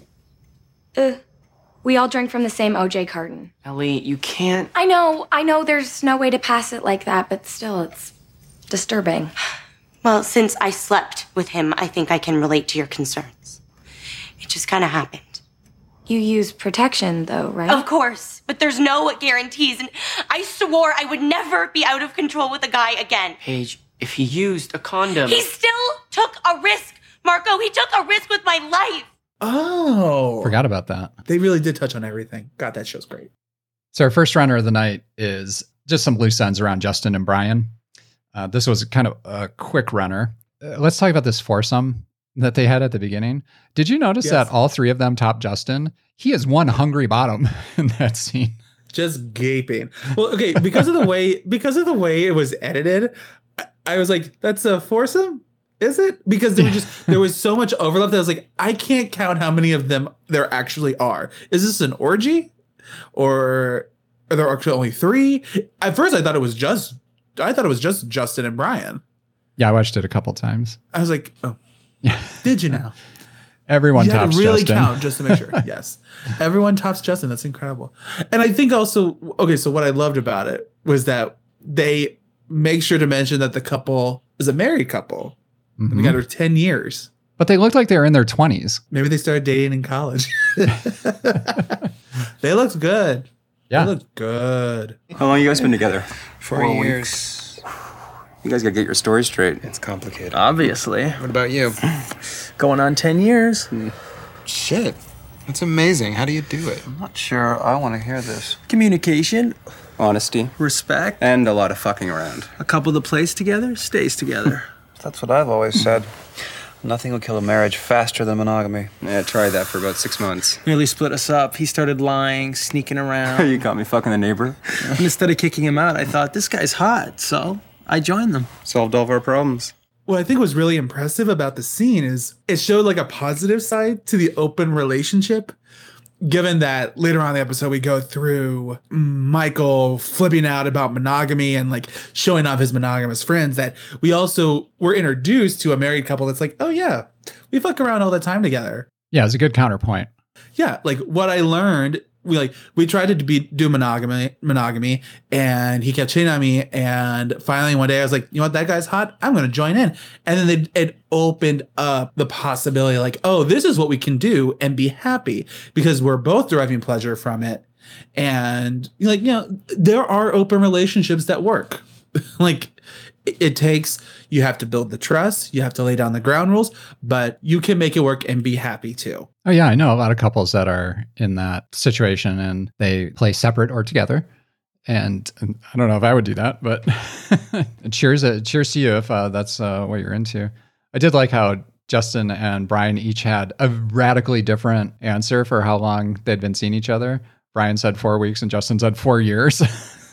Uh, we all drank from the same O J carton. Ellie, you can't... I know, I know there's no way to pass it like that, but still, it's disturbing. Well, since I slept with him, I think I can relate to your concerns. It just kind of happened. You use protection, though, right? Of course, but there's no guarantees, and I swore I would never be out of control with a guy again. Paige, if he used a condom... He still took a risk, Marco. He took a risk with my life. Oh. Forgot about that. They really did touch on everything. God, that show's great. So our first runner of the night is just some loose ends around Justin and Brian. Uh, this was kind of a quick runner. Uh, let's talk about this foursome that they had at the beginning. Did you notice yes. that all three of them top Justin? He is one hungry bottom in that scene. Just gaping. Well, okay, because of the way because of the way it was edited, I, I was like, that's a foursome? Is it? Because there was just there was so much overlap that I was like, I can't count how many of them there actually are. Is this an orgy? Or are there actually only three? At first I thought it was just I thought it was just Justin and Brian. Yeah, I watched it a couple times. I was like, oh. Did you know? Everyone you tops had to really Justin. count just to make sure. Yes. Everyone tops Justin. That's incredible. And I think also, okay, so what I loved about it was that they make sure to mention that the couple is a married couple. Mm-hmm. And they got her ten years. But they looked like they were in their twenties. Maybe they started dating in college. They looked good. Yeah. They looked good. How long you guys been together? Four, Four years. You guys gotta get your story straight. It's complicated. Obviously. What about you? Going on ten years. Hmm. Shit. That's amazing. How do you do it? I'm not sure I want to hear this. Communication, Honesty. respect, And a lot of fucking around. a couple that plays together stays together. That's what I've always said. Nothing will kill a marriage faster than monogamy. Yeah, I tried that for about six months. Nearly split us up. He started lying, sneaking around. You got me fucking the neighbor. And instead of kicking him out, I thought, this guy's hot, so I joined them. Solved all of our problems. What I think was really impressive about the scene is it showed like a positive side to the open relationship. Given that later on in the episode, we go through Michael flipping out about monogamy and like showing off his monogamous friends, that we also were introduced to a married couple that's like, oh yeah, we fuck around all the time together. Yeah, it's a good counterpoint. Yeah, like what I learned, we like we tried to be do monogamy, monogamy, and he kept cheating on me. And finally, one day, I was like, you know what, that guy's hot. I'm going to join in. And then they, it opened up the possibility, like, oh, this is what we can do and be happy because we're both deriving pleasure from it. And like, you know, there are open relationships that work. Like, it takes, you have to build the trust, you have to lay down the ground rules, but you can make it work and be happy too. Oh yeah, I know a lot of couples that are in that situation and they play separate or together. And I don't know if I would do that, but cheers, uh, cheers to you if uh, that's uh, what you're into. I did like how Justin and Brian each had a radically different answer for how long they'd been seeing each other. Brian said four weeks and Justin said four years.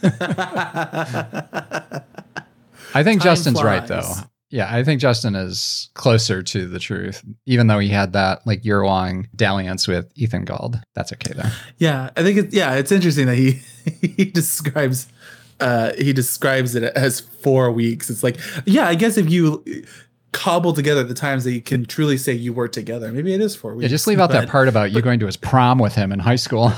I think Time Justin's right, flies. though. Yeah, I think Justin is closer to the truth, even though he had that like year-long dalliance with Ethan Gald. That's okay, though. Yeah, I think it's yeah, it's interesting that he he describes uh he describes it as four weeks. It's like, yeah, I guess if you cobble together the times that you can truly say you were together, maybe it is four weeks. Yeah, just leave out that but- part about you going to his prom with him in high school.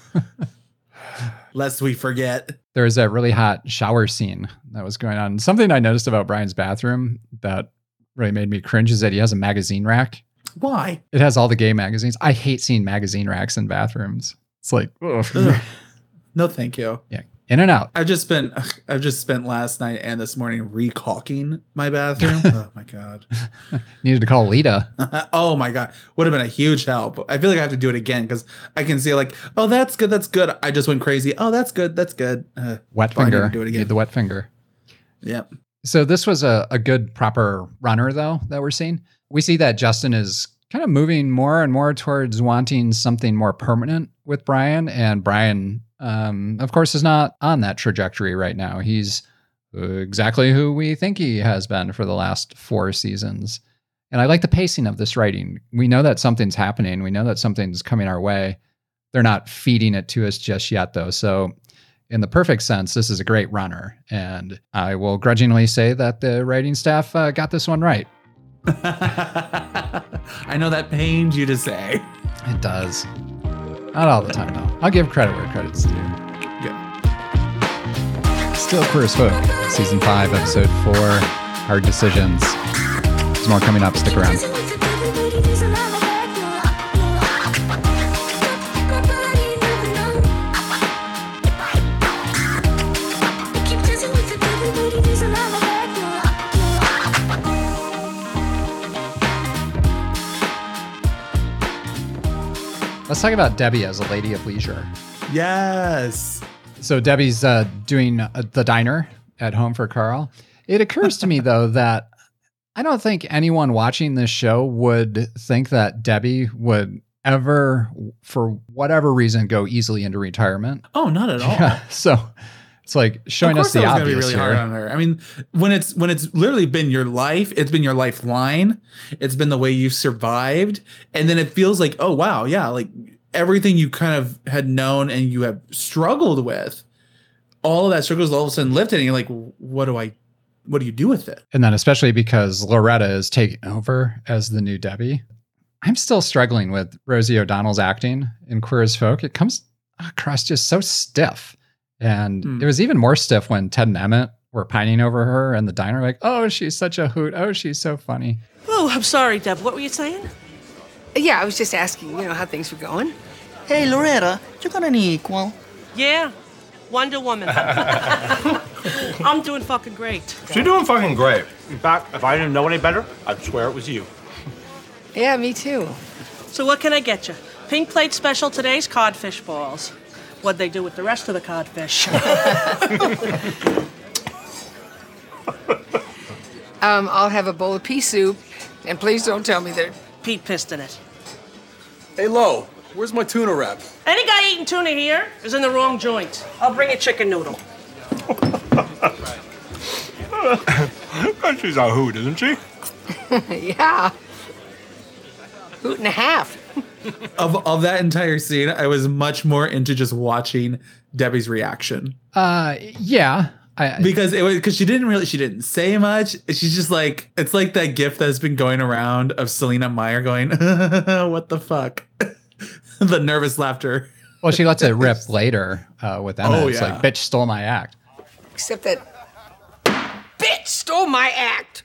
lest we forget. There was that really hot shower scene that was going on. Something I noticed about Brian's bathroom that really made me cringe is that he has a magazine rack. Why? It has all the gay magazines. I hate seeing magazine racks in bathrooms. It's like, ugh. No, thank you. Yeah, in and out. I've just spent I've just spent last night and this morning recaulking my bathroom. Oh my god. Needed to call Lita. Oh my god. Would have been a huge help. I feel like I have to do it again because I can see like, oh, that's good, that's good. I just went crazy. Oh, that's good, that's good. Uh, Wet oh, I need to finger. do it Need again. the wet finger. Yep. So this was a, a good proper runner though that we're seeing. We see that Justin is kind of moving more and more towards wanting something more permanent with Brian, and Brian um, of course is not on that trajectory right now. He's exactly who we think he has been for the last four seasons. And I like the pacing of this writing. We know that something's happening. We know that something's coming our way. They're not feeding it to us just yet though. So in the perfect sense, this is a great runner. And I will grudgingly say that the writing staff uh, got this one right. I know that pains you to say. It does. Not all the time, though. I'll give credit where credit's due. Yeah. Still Queer as Folk, Season five, Episode four, Hard Decisions. There's more coming up. Stick around. Let's talk about Debbie as a lady of leisure. Yes. So Debbie's uh, doing uh, the diner at home for Carl. It occurs to me, though, that I don't think anyone watching this show would think that Debbie would ever, for whatever reason, go easily into retirement. Oh, not at all. Yeah, so it's like showing of us the that was obvious gonna be really here. hard on her. I mean, when it's when it's literally been your life, it's been your lifeline. It's been the way you've survived, and then it feels like, oh wow, yeah, like everything you kind of had known and you have struggled with, all of that struggle is all of a sudden lifted, and you're like, what do I, what do you do with it? And then especially because Loretta is taking over as the new Debbie. I'm still struggling with Rosie O'Donnell's acting in Queer as Folk. It comes across just so stiff. And Hmm. it was even more stiff when Ted and Emmett were pining over her in the diner, like, oh, she's such a hoot. Oh, she's so funny. Oh, I'm sorry, Deb. What were you saying? Yeah, I was just asking, you know, how things were going. Hey, Loretta, you got any equal? Yeah, Wonder Woman. I'm doing fucking great. She's doing fucking great. In fact, if I didn't know any better, I'd swear it was you. Yeah, me too. So what can I get you? Pink plate special today's codfish balls. What'd they do with the rest of the codfish? um, I'll have a bowl of pea soup, and please don't tell me that Pete pissed in it. Hey, Lo, where's my tuna wrap? Any guy eating tuna here is in the wrong joint. I'll bring a chicken noodle. She's a hoot, isn't she? yeah. Hoot and a half. Of of that entire scene, I was much more into just watching Debbie's reaction. Uh, yeah. I, because it was because she didn't really she didn't say much. She's just like, it's like that gif that's been going around of Selena Meyer going, what the fuck? The nervous laughter. Well, she lets it rip later uh, with Emma. Oh, It's yeah. like, bitch stole my act. Except that bitch stole my act.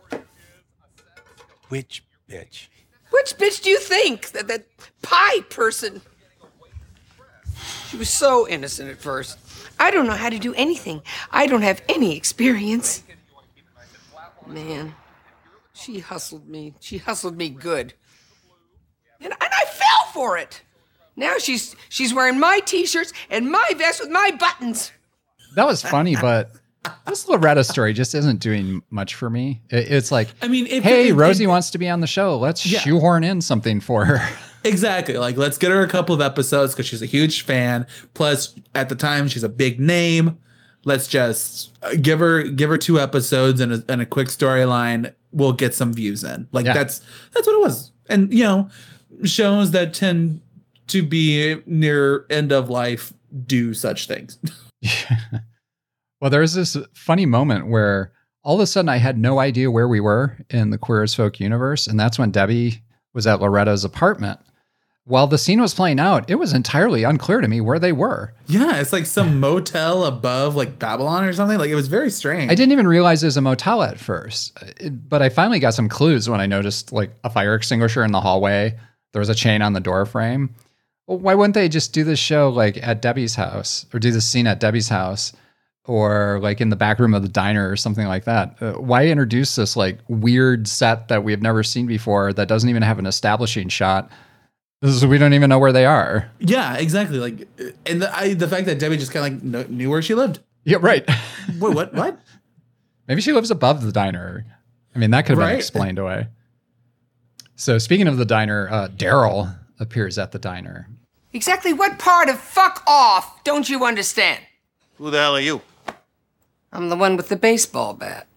Which bitch? Which bitch do you think? That that pie person. She was so innocent at first. I don't know how to do anything. I don't have any experience. Man, she hustled me. She hustled me good. And, and I fell for it. Now she's she's wearing my t-shirts and my vest with my buttons. That was funny, but This Loretta story just isn't doing much for me. It, it's like, I mean, if, hey, if, Rosie if, wants to be on the show. Let's yeah. shoehorn in something for her. Exactly. Like, let's get her a couple of episodes because she's a huge fan. Plus, at the time, she's a big name. Let's just give her give her two episodes and a, and a quick storyline. We'll get some views in. Like, Yeah. that's that's what it was. And, you know, shows that tend to be near end of life do such things. Well, there was this funny moment where all of a sudden I had no idea where we were in the Queer as Folk universe. And that's when Debbie was at Loretta's apartment. While the scene was playing out, it was entirely unclear to me where they were. Yeah, it's like some motel above like Babylon or something. Like, it was very strange. I didn't even realize it was a motel at first. It- but I finally got some clues when I noticed like a fire extinguisher in the hallway. There was a chain on the door frame. Well, why wouldn't they just do this show like at Debbie's house or do this scene at Debbie's house? Or like in the back room of the diner or something like that. Uh, why introduce this like weird set that we have never seen before that doesn't even have an establishing shot? This is, we don't even know where they are. Yeah, exactly. Like, and the, I, the fact that Debbie just kind of like kn- knew where she lived. Yeah, right. Wait, what? What? Maybe she lives above the diner. I mean, that could have Right. been explained away. So speaking of the diner, uh, Daryl appears at the diner. Exactly what part of fuck off don't you understand? Who the hell are you? I'm the one with the baseball bat.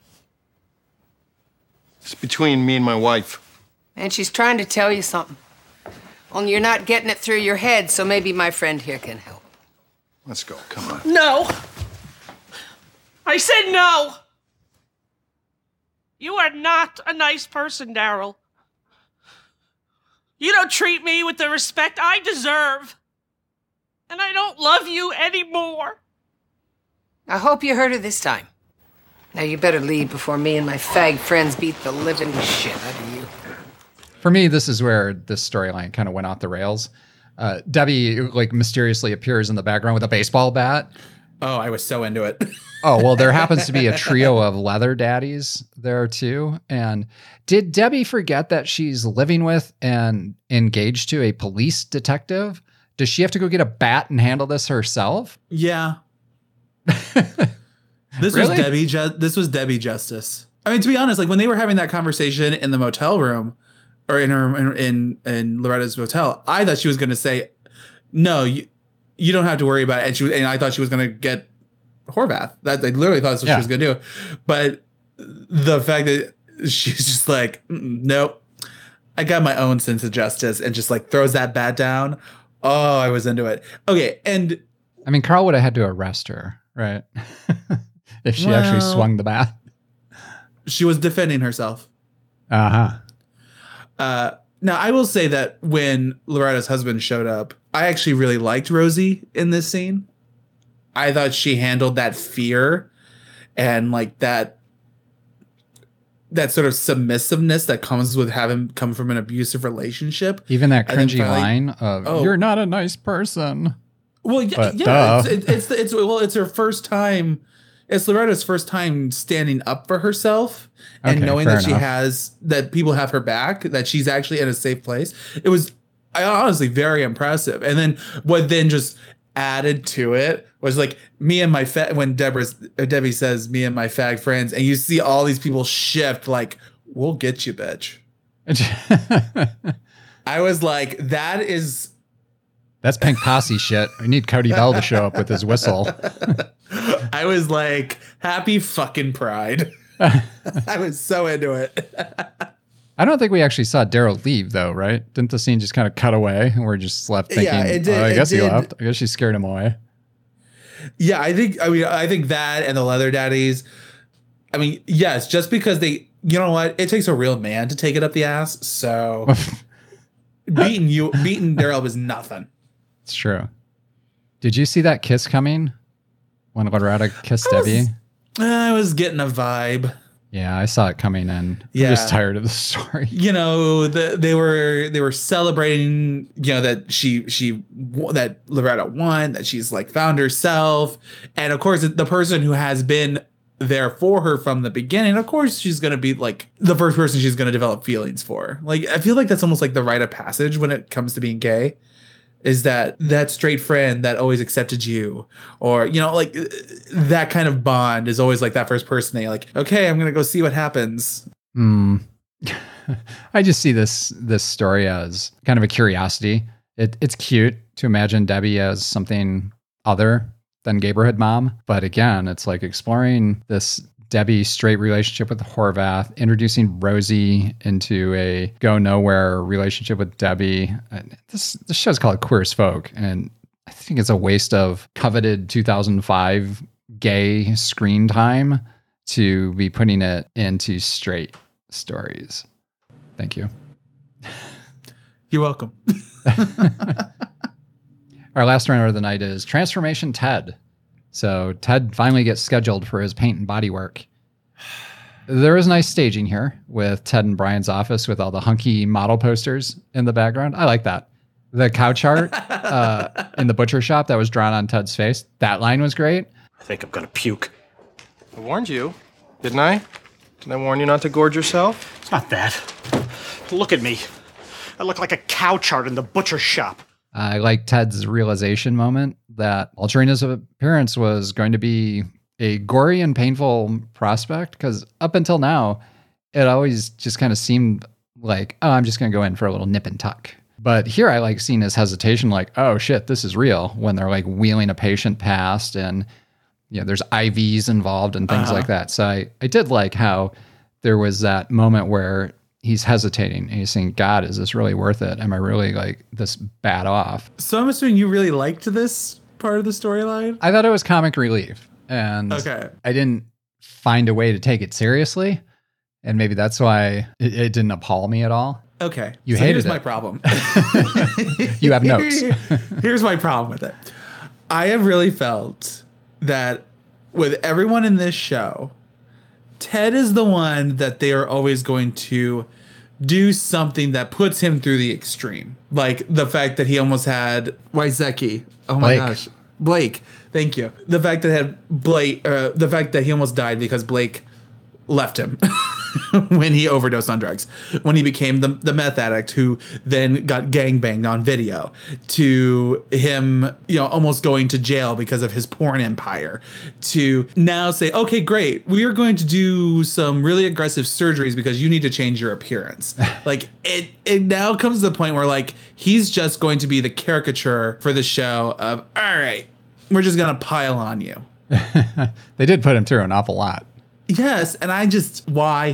It's between me and my wife. And she's trying to tell you something. Only you're not getting it through your head, so maybe my friend here can help. Let's go. Come on. No. I said no. You are not a nice person, Daryl. You don't treat me with the respect I deserve. And I don't love you anymore. I hope you heard her this time. Now you better leave before me and my fag friends beat the living shit out of you. For me, this is where this storyline kind of went off the rails. Uh, Debbie like mysteriously appears in the background with a baseball bat. Oh, I was so into it. Oh, well, there happens to be a trio of leather daddies there too. And did Debbie forget that she's living with and engaged to a police detective? Does she have to go get a bat and handle this herself? Yeah. This Really? was Debbie. Ju- this was Debbie Justice. I mean, to be honest, like when they were having that conversation in the motel room, or in her in in, in Loretta's motel, I thought she was going to say, "No, you you don't have to worry about it." And she was, and I thought she was going to get Horvath. That I literally thought that's what Yeah. she was going to do. But the fact that she's just like, "Mm, nope, I got my own sense of justice, and just like throws that bat down. Oh, I was into it. Okay, and I mean, Carl would have had to arrest her, right? If she actually Well- swung the bat. she was defending herself. Uh-huh. Uh, now, I will say that when Loretta's husband showed up, I actually really liked Rosie in this scene. I thought she handled that fear and like that that sort of submissiveness that comes with having come from an abusive relationship. Even that I think cringy finally- line of, Oh. you're not a nice person. Well, yeah, But yeah duh. it's, it's it's well, it's her first time. It's Loretta's first time standing up for herself and Okay, knowing fair that she enough. has that people have her back, that she's actually in a safe place. It was I honestly very impressive. And then what then just added to it was like me and my fa- when Deborah's uh, Debbie says me and my fag friends, and you see all these people shift like, we'll get you, bitch. I was like, that is That's Pink Posse shit. We need Cody Bell to show up with his whistle. I was like, happy fucking pride. I was so into it. I don't think we actually saw Daryl leave, though, right? Didn't the scene just kind of cut away and we're just left thinking, Yeah, it did- oh, I it guess he did. left. I guess she scared him away. Yeah, I think, I mean, I think that and the leather daddies, I mean, yes, just because they, you know what? It takes a real man to take it up the ass. So beating you, beating Daryl was nothing. It's true. Did you see that kiss coming when Loretta kissed I was- Debbie? I was getting a vibe. Yeah, I saw it coming in. Yeah. I'm just tired of the story. You know, the, they were they were celebrating, you know, that she she that Loretta won, that she's like found herself, and of course the person who has been there for her from the beginning, of course she's gonna be like the first person she's gonna develop feelings for. Like I feel like that's almost like the rite of passage when it comes to being gay. is that that straight friend that always accepted you, or, you know, like that kind of bond is always like that first person that you're like, okay, I'm going to go see what happens. Hmm. I just see this this story as kind of a curiosity. It, it's cute to imagine Debbie as something other than Gayborhood mom. But again, it's like exploring this Debbie straight relationship with Horvath, introducing Rosie into a go nowhere relationship with Debbie. This, this show's called Queer as Folk, and I think it's a waste of coveted two thousand five gay screen time to be putting it into straight stories. Thank you. You're welcome. Our last runner of the night is Transformation Ted. So Ted finally gets scheduled for his paint and body work. There is nice staging here with Ted in Brian's office with all the hunky model posters in the background. I like that. The cow chart uh, in the butcher shop that was drawn on Ted's face, that line was great. I think I'm gonna puke. I warned you, didn't I? Didn't I warn you not to gorge yourself? It's not that. Look at me. I look like a cow chart in the butcher shop. I like Ted's realization moment that altering his appearance was going to be a gory and painful prospect, because up until now, it always just kind of seemed like, oh, I'm just going to go in for a little nip and tuck. But here I like seeing his hesitation, like, oh shit, this is real, when they're like wheeling a patient past and, you know, there's I Vs involved and things uh-huh. like that. So I, I did like how there was that moment where he's hesitating and he's saying, God, is this really worth it? Am I really like this bad off? So I'm assuming you really liked this part of the storyline? I thought it was comic relief, and okay. I didn't find a way to take it seriously. And maybe that's why it, it didn't appall me at all. Okay. You so hated here's it. my problem. You have notes. Here's my problem with it. I have really felt that with everyone in this show, Ted is the one that they are always going to do something that puts him through the extreme. Like the fact that he almost had Wysecki. Oh my Blake. gosh. Blake. Thank you. The fact that had Blake, uh, the fact that he almost died because Blake left him when he overdosed on drugs, when he became the, the meth addict who then got gangbanged on video, to him, you know, almost going to jail because of his porn empire, to now say, okay, great, we are going to do some really aggressive surgeries because you need to change your appearance. Like it, it now comes to the point where like, he's just going to be the caricature for the show of, all right, we're just going to pile on you. They did put him through an awful lot. Yes, and I just, why?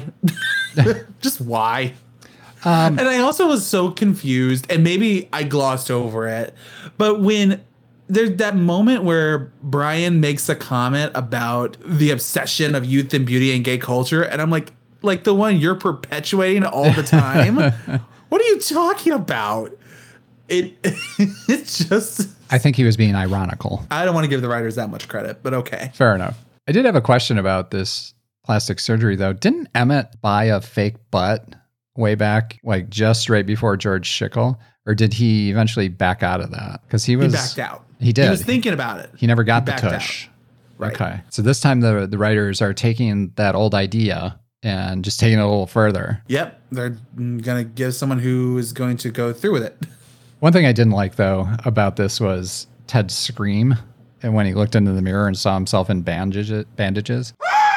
Just why? Um, and I also was so confused, and maybe I glossed over it, but when there's that moment where Brian makes a comment about the obsession of youth and beauty and gay culture, and I'm like, like the one you're perpetuating all the time? What are you talking about? It It's just... I think he was being ironical. I don't want to give the writers that much credit, but okay. Fair enough. I did have a question about this plastic surgery, though. Didn't Emmett buy a fake butt way back, like just right before George Schickel? Or did he eventually back out of that? Because he was... He backed out. He did. He was thinking about it. He never got He the backed tush. out. Right. Okay. So this time the, the writers are taking that old idea and just taking it a little further. Yep. They're going to give someone who is going to go through with it. One thing I didn't like, though, about this was Ted's scream. And when he looked into the mirror and saw himself in bandage- bandages.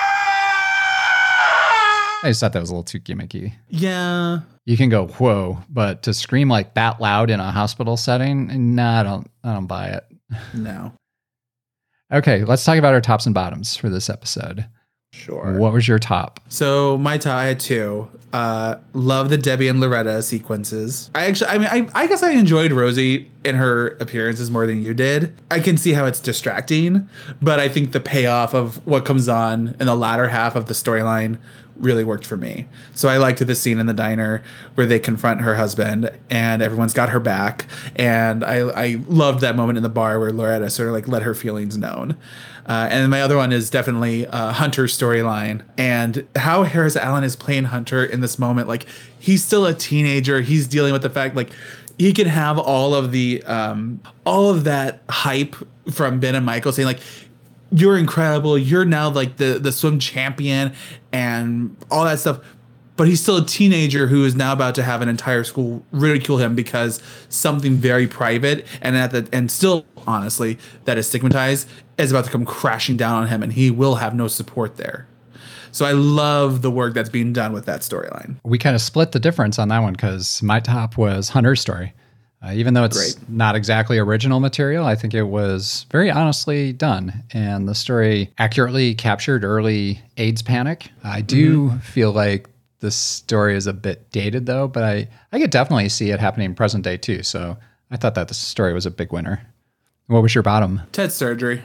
I just thought that was a little too gimmicky. Yeah. You can go, whoa, but to scream like that loud in a hospital setting, nah, I don't, I don't buy it. No. Okay, let's talk about our tops and bottoms for this episode. Sure. What was your top? So my top, I had two. Uh, love the Debbie and Loretta sequences. I actually, I mean, I, I guess I enjoyed Rosie in her appearances more than you did. I can see how it's distracting, but I think the payoff of what comes on in the latter half of the storyline really worked for me. So I liked the scene in the diner where they confront her husband and everyone's got her back. And I, I loved that moment in the bar where Loretta sort of like let her feelings known. Uh, and my other one is definitely uh, Hunter's storyline and how Harris Allen is playing Hunter in this moment. Like he's still a teenager. He's dealing with the fact like he can have all of the um, all of that hype from Ben and Michael saying like, you're incredible. You're now like the, the swim champion and all that stuff. but he's still a teenager who is now about to have an entire school ridicule him because something very private and at the and still honestly that is stigmatized is about to come crashing down on him, and he will have no support there. So I love the work that's being done with that storyline. We kind of split the difference on that one because my top was Hunter's story. Uh, even though it's Great. not exactly original material, I think it was very honestly done. And the story accurately captured early AIDS panic. I do mm-hmm. feel like the story is a bit dated, though, but I, I could definitely see it happening present day, too. So I thought that the story was a big winner. What was your bottom? Ted's surgery.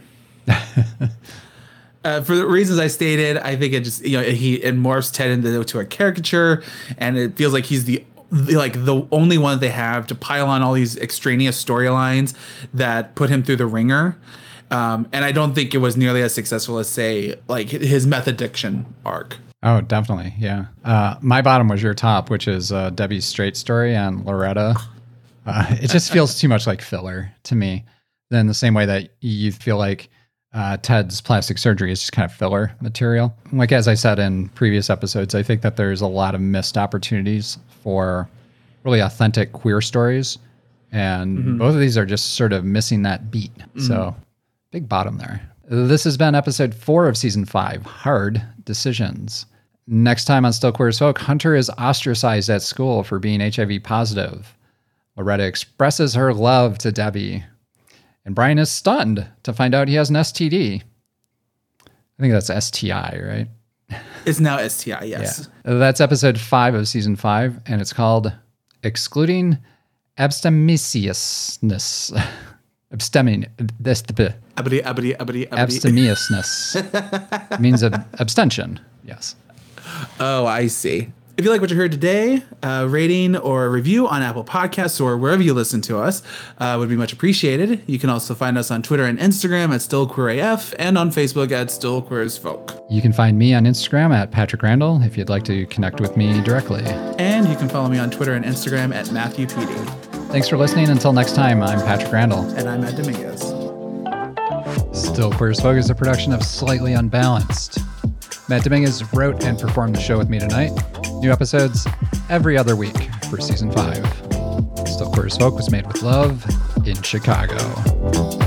Uh, for the reasons I stated, I think it just, you know, he it morphs Ted into to a caricature, and it feels like he's the The, like the only one they have to pile on all these extraneous storylines that put him through the ringer. Um, and I don't think it was nearly as successful as, say, like his meth addiction arc. Oh, definitely. Yeah. Uh, my bottom was your top, which is uh, Debbie's straight story and Loretta. Uh, it just feels too much like filler to me. Then the same way that you feel like uh, Ted's plastic surgery is just kind of filler material. Like, as I said in previous episodes, I think that there's a lot of missed opportunities for really authentic queer stories. And mm-hmm. both of these are just sort of missing that beat. Mm-hmm. So big bottom there. This has been episode four of season five, Hard Decisions. Next time on Still Queer as Folk, Hunter is ostracized at school for being H I V positive. Loretta expresses her love to Debbie. And Brian is stunned to find out he has an S T D. I think that's S T I, right? It's now S T I, yes. Yeah. That's episode five of season five, and it's called Excluding Abstemiousness. Abstemion. Abdi, abdi, abdi, abdi. Abstemiousness. means ab- abstention. Yes. Oh, I see. If you like what you heard today, a rating or a review on Apple Podcasts or wherever you listen to us uh, would be much appreciated. You can also find us on Twitter and Instagram at StillQueerAF and on Facebook at Still Queer as Folk. You can find me on Instagram at Patrick Randall if you'd like to connect with me directly. And you can follow me on Twitter and Instagram at Matthew Petey. Thanks for listening. Until next time, I'm Patrick Randall. And I'm Matt Dominguez. Still Queer as Folk is a production of Slightly Unbalanced. Matt Dominguez wrote and performed the show with me tonight. New episodes every other week for season five. Still Queer as Folk was made with love in Chicago.